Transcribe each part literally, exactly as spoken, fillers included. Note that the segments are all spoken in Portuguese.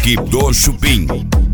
Reboque do Chupim.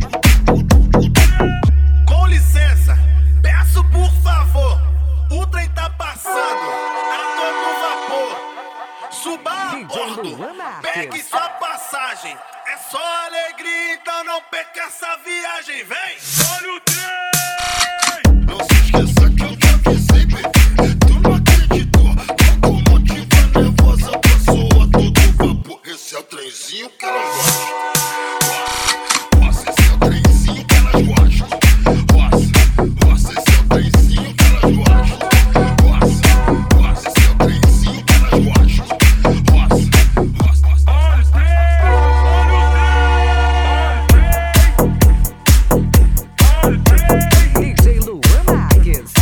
Com licença, peço por favor, o trem tá passando a todo vapor. Suba a bordo, pegue sua passagem. É só alegria, então não perca essa viagem. Vem! Olha o trem! Não se esqueça que eu te avisei, bebê. Tu não acreditou, locomotiva nervosa, passou a todo vapor. Esse é o trenzinho que elas gostam. Nossa, esse é o trenzinho que elas gostam. Nossa, nossa, esse é o trenzinho que elas gostam. Nossa, nossa, esse é o trenzinho que elas gostam. Nossa, nossa, nossa. Olha o trem! Olha o trem! D J Luan Marques.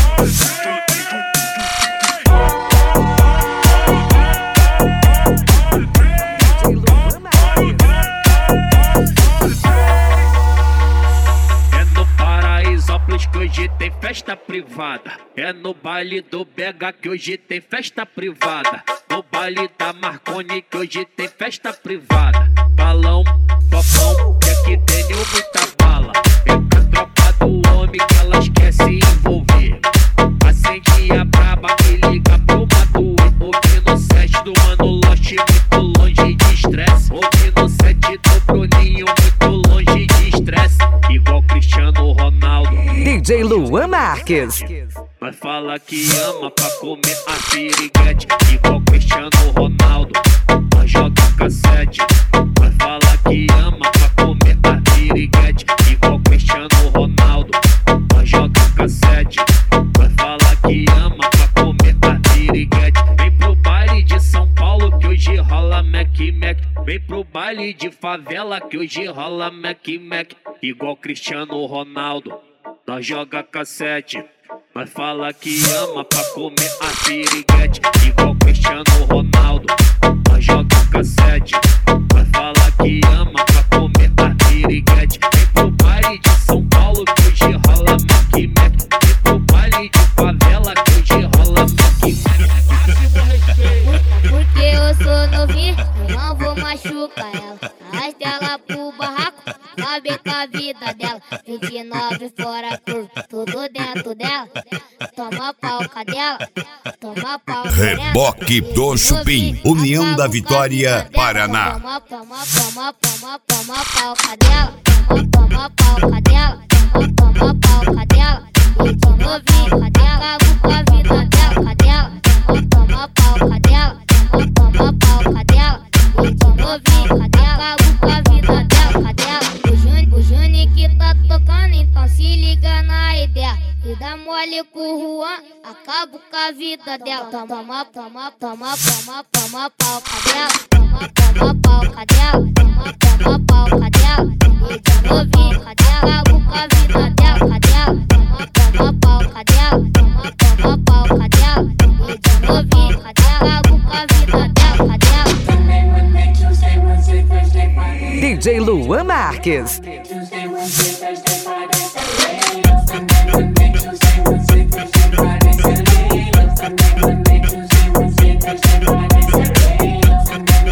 Que hoje tem festa privada. É no baile do Bega que hoje tem festa privada. No baile da Marconi que hoje tem festa privada. Balão, fofão, que aqui tenho muita bala. É pra tropa do homem que elas quer se envolver. Acende a braba e liga pro Madu. Ouvindo o set do Mano Lost, muito longe de estresse. Ouvindo o set do Bruninho, muito longe de estresse. Igual Cristiano Ronaldo. D J Luan Marques. Mas fala que ama pra comer a piriguete. Igual Cristiano Ronaldo, mas joga cassete. Mas fala que ama pra comer a piriguete. Igual Cristiano Ronaldo, mas joga cassete. Mas fala que ama pra comer a piriguete. Vem pro baile de São Paulo que hoje rola Mac Mac. Vem pro baile de favela que hoje rola Mac Mac. Igual Cristiano Ronaldo, nós joga cassete. Mas fala que ama pra comer a piriguete. Igual Cristiano Ronaldo, nós joga cassete. Mas fala que ama pra comer a piriguete. Vem pro baile de São Paulo que hoje rola Mac Mac. Vem pro baile de favela que hoje rola Mac Mac. Porque eu sou novinho, eu não vou machucar ela. Arrasta ela pro barraco, sabe com a vida dela. vinte e nove fora curva, tudo dentro dela. Toma pau, cadela, toma pau. Reboque do Chupim, União da Vitória, Paraná. Toma, toma, toma, toma, toma pau, cadela. Toma, toma pau, cadela. Toma, toma pau, cadela. Eu tô novinho, cadela, acabo com a vida dela, cadela. Toma, toma pau, cadela. Toma, toma pau, cadela. Eu tô novinho, cadela, acabo com a vida dela, cadela. O Juni, o Juni que tá tocando, então se liga na ideia. E dá mole com o Juan, acabo com a vida dela. Toma, toma, toma, toma, toma, toma pau, cadela. Toma, toma pau, cadela. Toma, toma pau, cadela. Eu tô novinho, cadela, acabo com a vida dela, cadela. Toma, toma pau, cadela. Toma, toma pau, cadela. Eu tô novinho, cadela, acabo com a vida dela, cadela. D J Luan Marques.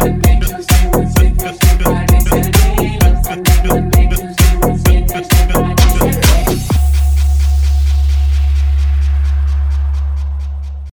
Tuesday, Wednesday, Thursday, Friday, Saturday.